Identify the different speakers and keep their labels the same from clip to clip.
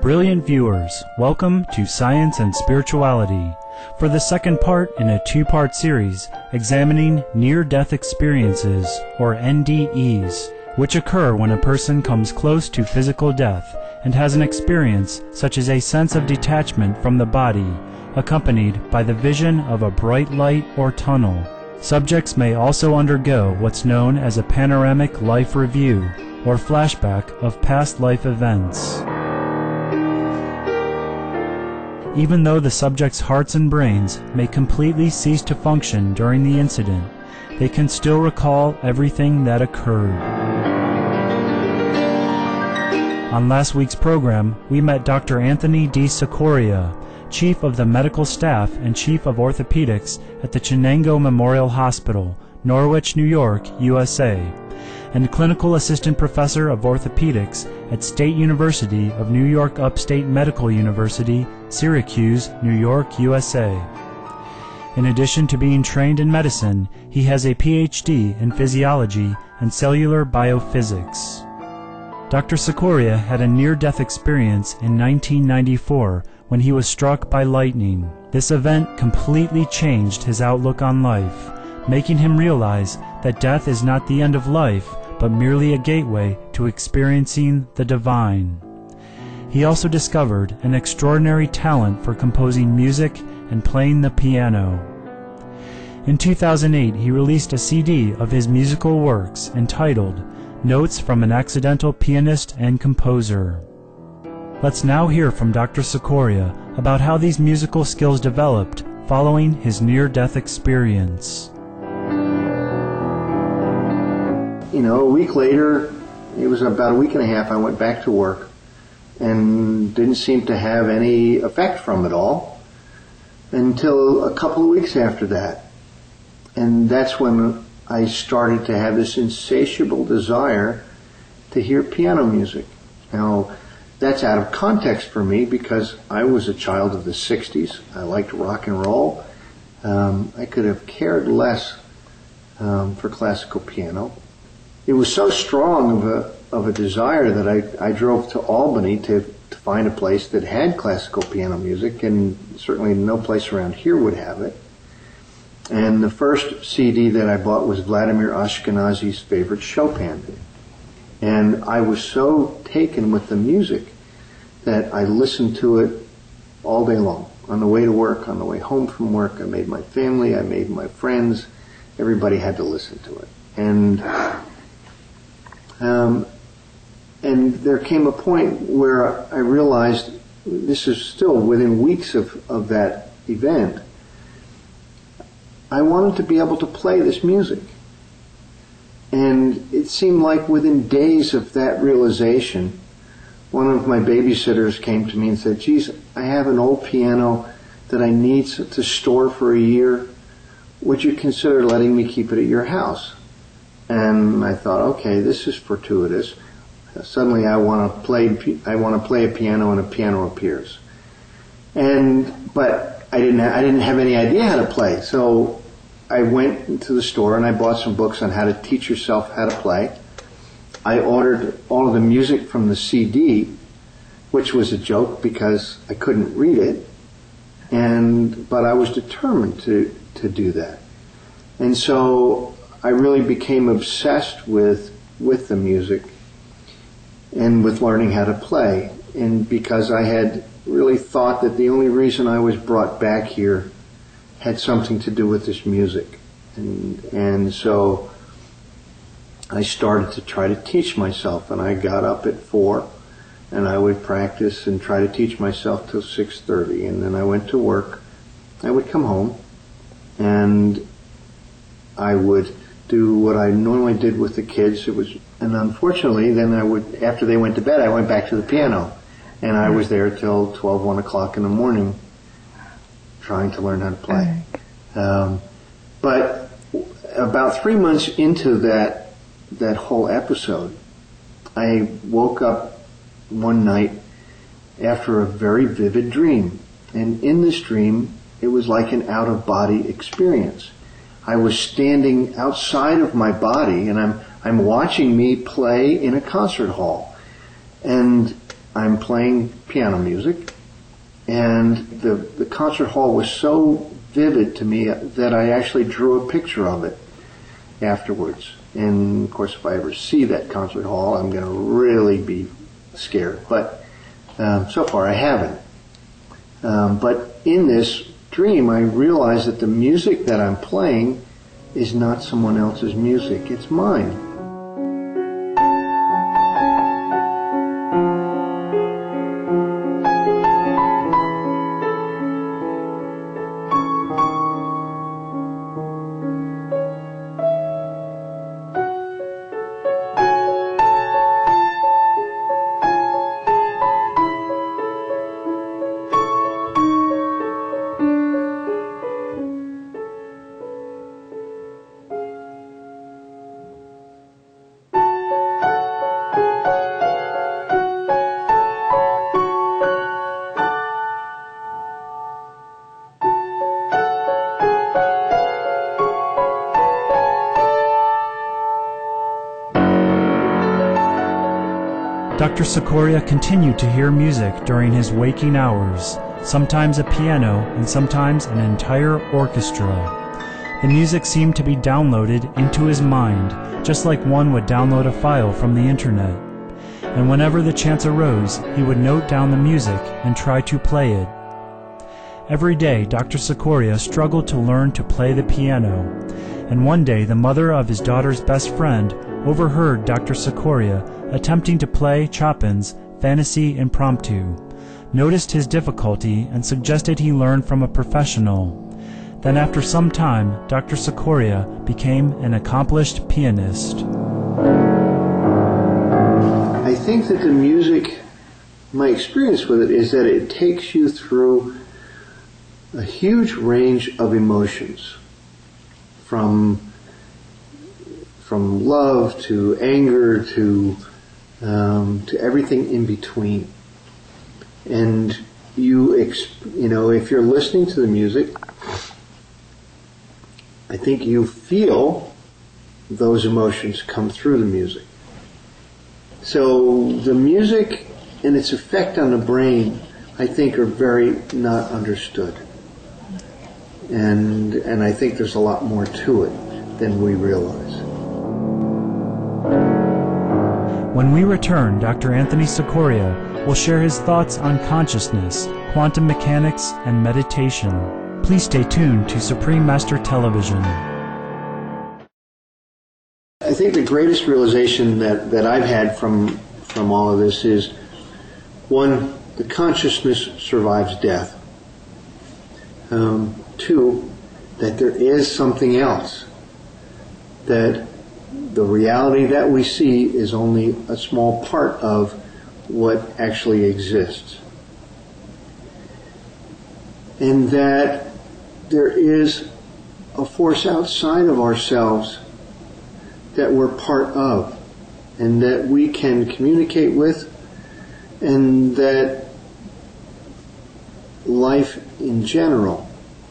Speaker 1: Brilliant viewers, welcome to Science and Spirituality, for the second part in a two-part series examining near-death experiences, or NDEs, which occur when a person comes close to physical death and has an experience such as a sense of detachment from the body, accompanied by the vision of a bright light or tunnel. Subjects may also undergo what's known as a panoramic life review, or flashback of past life events. Even though the subject's hearts and brains may completely cease to function during the incident, they can still recall everything that occurred. On last week's program, we met Dr. Anthony D. Cicoria, Chief of the Medical Staff and Chief of Orthopedics at the Chenango Memorial Hospital, Norwich, New York, USA, and Clinical Assistant Professor of Orthopedics at State University of New York Upstate Medical University, Syracuse, New York, USA. In addition to being trained in medicine, he has a PhD in physiology and cellular biophysics. Dr. Cicoria had a near-death experience in 1994 when he was struck by lightning. This event completely changed his outlook on life, making him realize that death is not the end of life, but merely a gateway to experiencing the divine. He also discovered an extraordinary talent for composing music and playing the piano. In 2008, he released a CD of his musical works entitled Notes from an Accidental Pianist and Composer. Let's now hear from Dr. Cicoria about how these musical skills developed following his near-death experience.
Speaker 2: A week later, it was about a week and a half, I went back to work and didn't seem to have any effect from it all until a couple of weeks after that. And that's when I started to have this insatiable desire to hear piano music. Now, that's out of context for me because I was a child of the 60s. I liked rock and roll. I could have cared less for classical piano. It was so strong of a desire that I drove to Albany to find a place that had classical piano music, and certainly no place around here would have it. And the first CD that I bought was Vladimir Ashkenazy's favorite Chopin. And I was so taken with the music that I listened to it all day long. On the way to work, on the way home from work, I made my family, I made my friends, everybody had to listen to it. And there came a point where I realized, this is still within weeks of that event, I wanted to be able to play this music. And it seemed like within days of that realization, one of my babysitters came to me and said, "Geez, I have an old piano that I need to store for a year. Would you consider letting me keep it at your house?" And I thought, okay, this is fortuitous. Suddenly I want to play a piano and a piano appears. But I didn't have any idea how to play. So I went into the store and I bought some books on how to teach yourself how to play. I ordered all of the music from the CD, which was a joke because I couldn't read it. But I was determined to do that. And so I really became obsessed with the music and with learning how to play. And because I had really thought that the only reason I was brought back here had something to do with this music. And so I started to try to teach myself, and I got up at 4 and I would practice and try to teach myself till 6:30, and then I went to work. I would come home and I would do what I normally did with the kids. And unfortunately, then after they went to bed, I went back to the piano. And I was there till 12, 1 o'clock in the morning trying to learn how to play. But about 3 months into that whole episode, I woke up one night after a very vivid dream. And in this dream, it was like an out-of-body experience. I was standing outside of my body, and I'm watching me play in a concert hall. And I'm playing piano music, and the concert hall was so vivid to me that I actually drew a picture of it afterwards. And of course, if I ever see that concert hall, I'm going to really be scared. But so far I haven't. But in this dream, I realized that the music that I'm playing is not someone else's music, it's mine.
Speaker 1: Dr. Cicoria continued to hear music during his waking hours, sometimes a piano and sometimes an entire orchestra. The music seemed to be downloaded into his mind, just like one would download a file from the internet. And whenever the chance arose, he would note down the music and try to play it. Every day, Dr. Cicoria struggled to learn to play the piano, and one day the mother of his daughter's best friend overheard Dr. Cicoria attempting to play Chopin's Fantasy Impromptu, noticed his difficulty, and suggested he learn from a professional. Then after some time, Dr. Cicoria became an accomplished pianist.
Speaker 2: I think that the music, my experience with it is that it takes you through a huge range of emotions, from love to anger to everything in between. And if you're listening to the music, I think you feel those emotions come through the music. So the music and its effect on the brain, I think, are very not understood. And I think there's a lot more to it than we realize.
Speaker 1: When we return, Dr. Anthony Cicoria will share his thoughts on consciousness, quantum mechanics, and meditation. Please stay tuned to Supreme Master Television.
Speaker 2: I think the greatest realization that I've had from all of this is, one, the consciousness survives death. Two, that there is something else, that the reality that we see is only a small part of what actually exists. And that there is a force outside of ourselves that we're part of, and that we can communicate with, and that life in general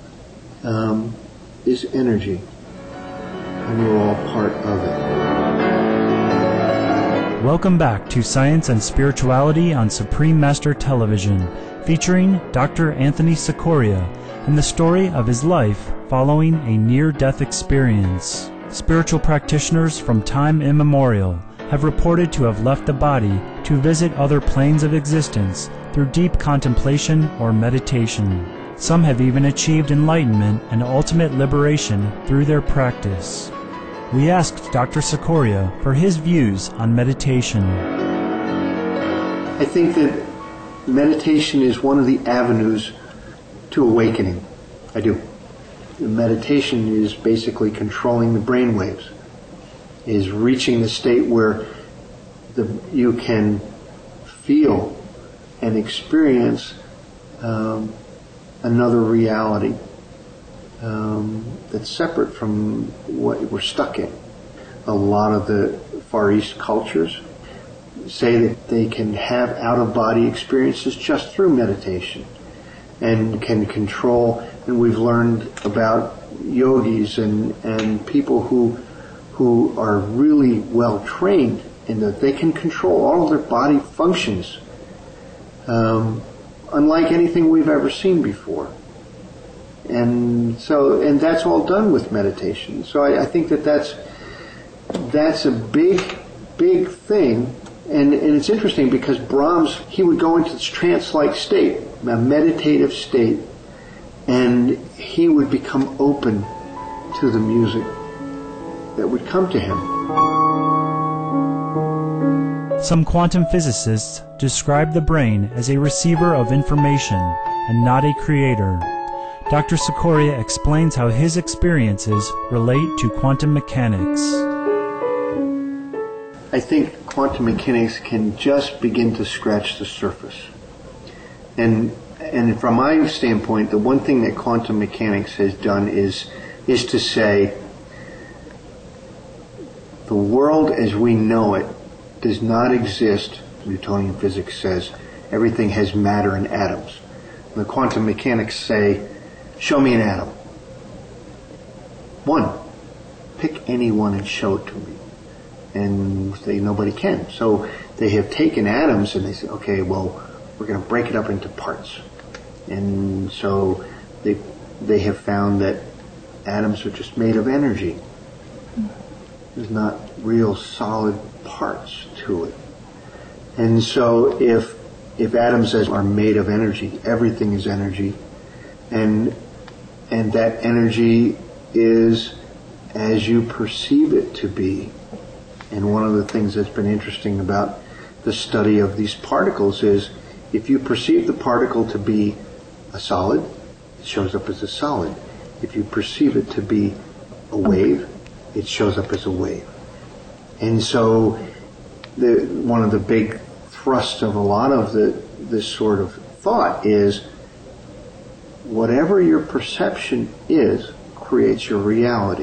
Speaker 2: is energy, and we're all part of it.
Speaker 1: Welcome back to Science and Spirituality on Supreme Master Television, featuring Dr. Anthony Cicoria and the story of his life following a near-death experience. Spiritual practitioners from time immemorial have reported to have left the body to visit other planes of existence through deep contemplation or meditation. Some have even achieved enlightenment and ultimate liberation through their practice. We asked Dr. Cicoria for his views on meditation.
Speaker 2: I think that meditation is one of the avenues to awakening. I do. Meditation is basically controlling the brain waves, is reaching the state where you can feel and experience another reality that's separate from what we're stuck in. A lot of the Far East cultures say that they can have out-of-body experiences just through meditation and can control, and we've learned about yogis and people who are really well trained in that they can control all of their body functions unlike anything we've ever seen before. And that's all done with meditation. So I think that's a big thing. And it's interesting because Brahms, he would go into this trance-like state, a meditative state, and he would become open to the music that would come to him.
Speaker 1: Some quantum physicists describe the brain as a receiver of information and not a creator. Dr. Cicoria explains how his experiences relate to quantum mechanics.
Speaker 2: I think quantum mechanics can just begin to scratch the surface. And from my standpoint, the one thing that quantum mechanics has done is to say the world as we know it does not exist. Newtonian physics says everything has matter and atoms. And the quantum mechanics say, show me an atom. One. Pick any one and show it to me. And nobody can. So they have taken atoms and they say, okay, well, we're going to break it up into parts. And so they have found that atoms are just made of energy. There's not real solid parts to it. And so if atoms are made of energy, everything is energy, and that energy is as you perceive it to be. And one of the things that's been interesting about the study of these particles is if you perceive the particle to be a solid, it shows up as a solid. If you perceive it to be a wave, it shows up as a wave. And so one of the big thrusts of a lot of this sort of thought is whatever your perception is creates your reality.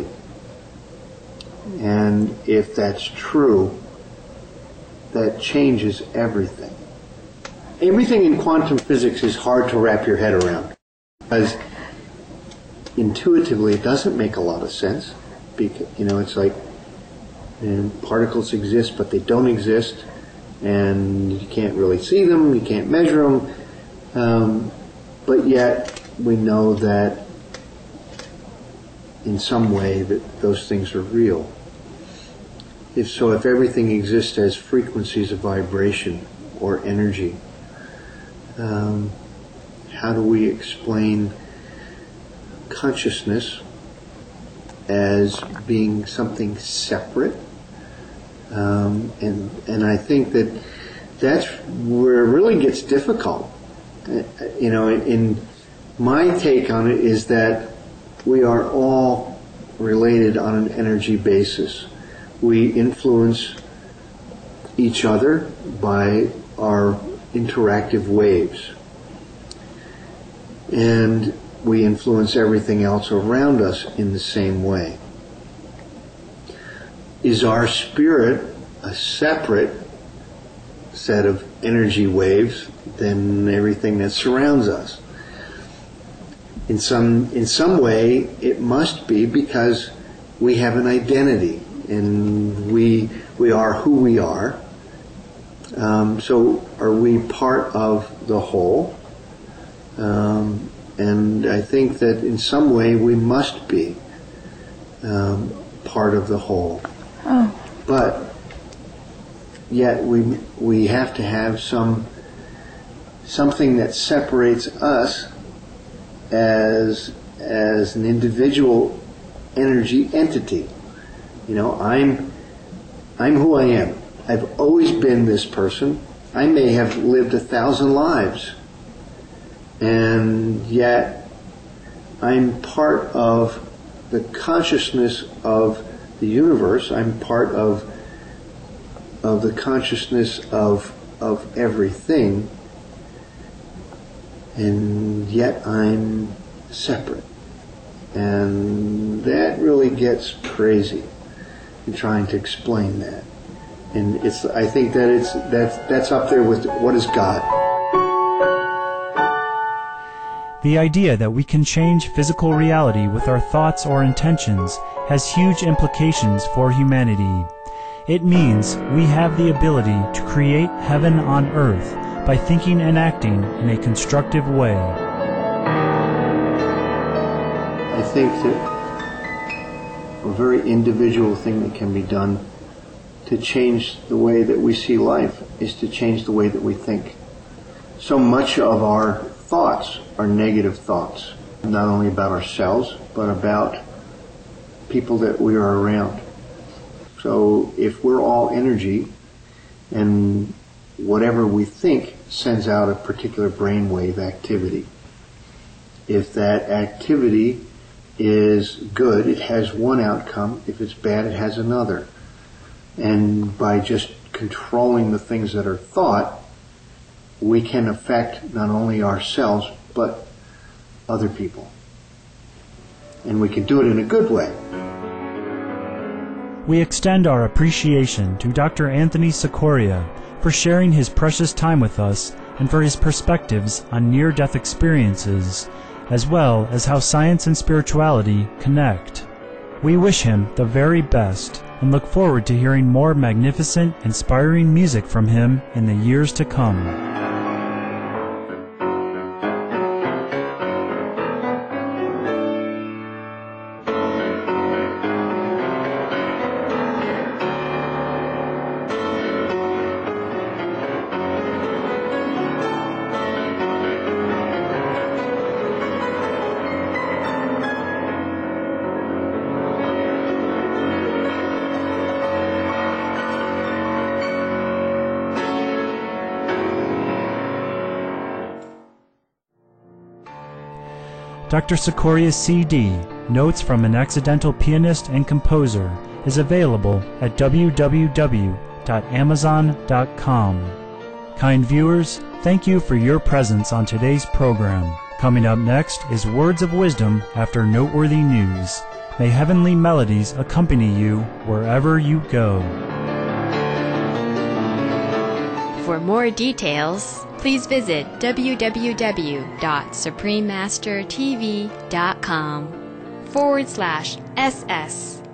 Speaker 2: And if that's true, that changes everything. Everything in quantum physics is hard to wrap your head around because intuitively it doesn't make a lot of sense. Because, it's like particles exist but they don't exist, and you can't really see them, you can't measure them, but yet we know that in some way that those things are real. If everything exists as frequencies of vibration or energy, how do we explain consciousness as being something separate? And I think that's where it really gets difficult. In my take on it is that we are all related on an energy basis. We influence each other by our interactive waves. And we influence everything else around us in the same way. Is our spirit a separate set of energy waves than everything that surrounds us? In some way, it must be, because we have an identity and we are who we are. So are we part of the whole? And I think that in some way we must be part of the whole. Oh. But yet we have to have something that separates us as an individual energy entity. I'm who I am. I've always been this person. I may have lived 1,000 lives, and yet I'm part of the consciousness of the universe. I'm part of the consciousness of everything, and yet I'm separate. And that really gets crazy in trying to explain that. And I think that's up there with what is God.
Speaker 1: The idea that we can change physical reality with our thoughts or intentions has huge implications for humanity. It means we have the ability to create heaven on earth by thinking and acting in a constructive way.
Speaker 2: I think that a very individual thing that can be done to change the way that we see life is to change the way that we think. So much of our thoughts are negative thoughts, not only about ourselves, but about people that we are around. So if we're all energy, and whatever we think sends out a particular brainwave activity. If that activity is good, it has one outcome. If it's bad, it has another. And by just controlling the things that are thought, we can affect not only ourselves, but other people. And we can do it in a good way.
Speaker 1: We extend our appreciation to Dr. Anthony Cicoria for sharing his precious time with us and for his perspectives on near-death experiences, as well as how science and spirituality connect. We wish him the very best and look forward to hearing more magnificent, inspiring music from him in the years to come. Dr. Cicoria's CD, Notes from an Accidental Pianist and Composer, is available at www.amazon.com. Kind viewers, thank you for your presence on today's program. Coming up next is Words of Wisdom after noteworthy news. May heavenly melodies accompany you wherever you go.
Speaker 3: For more details, please visit www.suprememastertv.com/SS